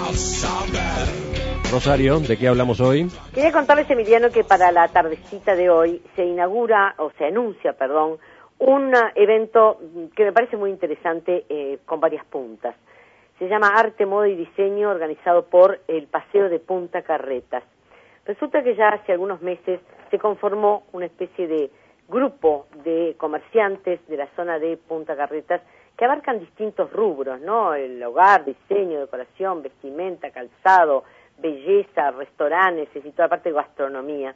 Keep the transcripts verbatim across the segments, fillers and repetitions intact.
Rosario, ¿de qué hablamos hoy? Quería contarles, Emiliano, que para la tardecita de hoy se inaugura, o se anuncia, perdón, un evento que me parece muy interesante eh, con varias puntas. Se llama Arte, Moda y Diseño, organizado por el Paseo de Punta Carretas. Resulta que ya hace algunos meses se conformó una especie de grupo de comerciantes de la zona de Punta Carretas que abarcan distintos rubros, ¿no? El hogar, diseño, decoración, vestimenta, calzado, belleza, restaurantes y toda parte de gastronomía.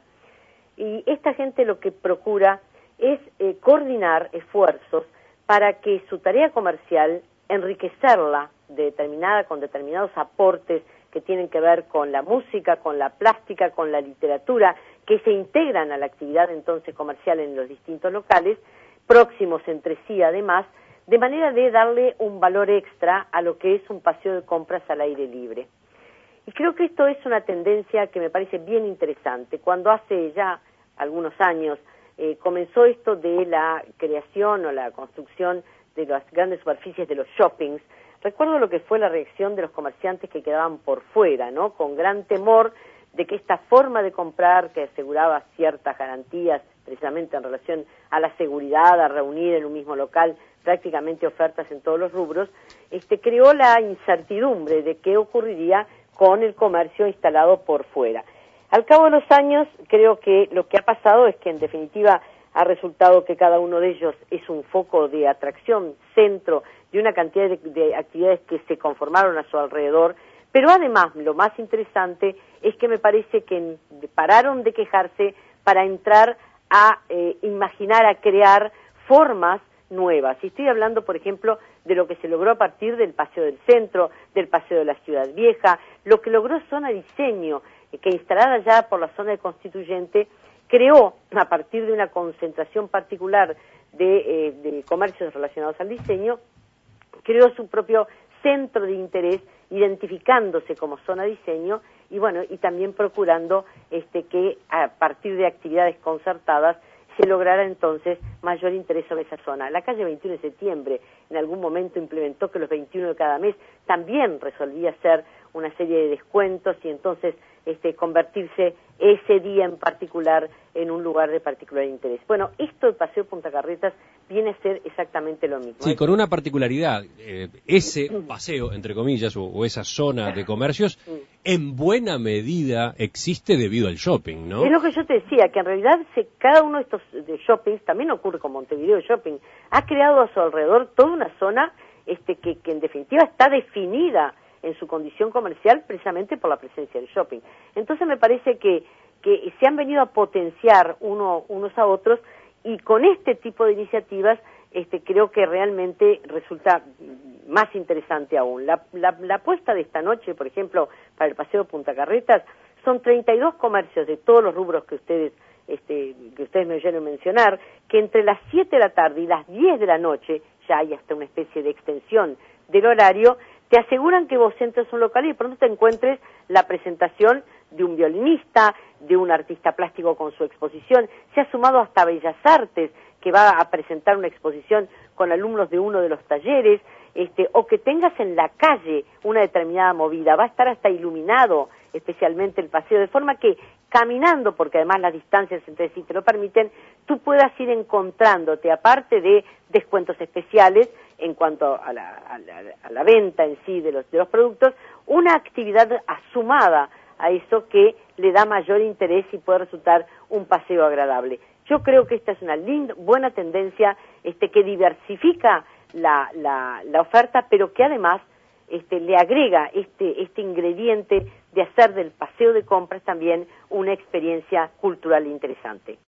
Y esta gente lo que procura es eh, coordinar esfuerzos para que su tarea comercial, enriquecerla de determinada, con determinados aportes que tienen que ver con la música, con la plástica, con la literatura, que se integran a la actividad entonces comercial en los distintos locales, próximos entre sí además, de manera de darle un valor extra a lo que es un paseo de compras al aire libre. Y creo que esto es una tendencia que me parece bien interesante. Cuando hace ya algunos años eh, comenzó esto de la creación o la construcción de las grandes superficies de los shoppings, recuerdo lo que fue la reacción de los comerciantes que quedaban por fuera, ¿no? Con gran temor de que esta forma de comprar, que aseguraba ciertas garantías precisamente en relación a la seguridad, a reunir en un mismo local prácticamente ofertas en todos los rubros, este, creó la incertidumbre de qué ocurriría con el comercio instalado por fuera. Al cabo de los años, creo que lo que ha pasado es que en definitiva ha resultado que cada uno de ellos es un foco de atracción, centro de una cantidad de, de actividades que se conformaron a su alrededor, pero además lo más interesante es que me parece que pararon de quejarse para entrar a eh, imaginar, a crear formas nuevas. Y estoy hablando, por ejemplo, de lo que se logró a partir del Paseo del Centro, del Paseo de la Ciudad Vieja, lo que logró Zona Diseño, eh, que instalada ya por la zona de Constituyente, creó, a partir de una concentración particular de, eh, de comercios relacionados al diseño, creó su propio centro de interés, identificándose como zona diseño y bueno, y también procurando este que a partir de actividades concertadas se lograra entonces mayor interés sobre esa zona. La calle veintiuno de septiembre en algún momento implementó que los veintiuno de cada mes también resolvía hacer una serie de descuentos y entonces este convertirse ese día en particular en un lugar de particular interés. Bueno, esto del Paseo Punta Carretas viene a ser exactamente lo mismo. Sí, con una particularidad, eh, ese paseo, entre comillas, o, o esa zona de comercios, en buena medida existe debido al shopping, ¿no? Es lo que yo te decía, que en realidad se, cada uno de estos de shoppings, también ocurre con Montevideo Shopping, ha creado a su alrededor toda una zona este, que, que en definitiva está definida en su condición comercial precisamente por la presencia del shopping. Entonces me parece que, que se han venido a potenciar uno, unos a otros y con este tipo de iniciativas este, creo que realmente resulta más interesante aún. La, la, la apuesta de esta noche, por ejemplo, para el Paseo Punta Carretas, son treinta y dos comercios de todos los rubros que ustedes este, que ustedes me oyeron mencionar, que entre las siete de la tarde y las diez de la noche, ya hay hasta una especie de extensión del horario, te aseguran que vos entres a un local y de pronto te encuentres la presentación de un violinista, de un artista plástico con su exposición. Se ha sumado hasta Bellas Artes, que va a presentar una exposición con alumnos de uno de los talleres, este, o que tengas en la calle una determinada movida. Va a estar hasta iluminado especialmente el paseo, de forma que caminando, porque además las distancias entre sí te lo permiten, tú puedas ir encontrándote, aparte de descuentos especiales en cuanto a la, a la, a la venta en sí de los, de los productos, una actividad asumada a eso que le da mayor interés y puede resultar un paseo agradable. Yo creo que esta es una linda, buena tendencia este, que diversifica la, la, la oferta, pero que además este, le agrega este, este ingrediente de hacer del paseo de compras también una experiencia cultural interesante.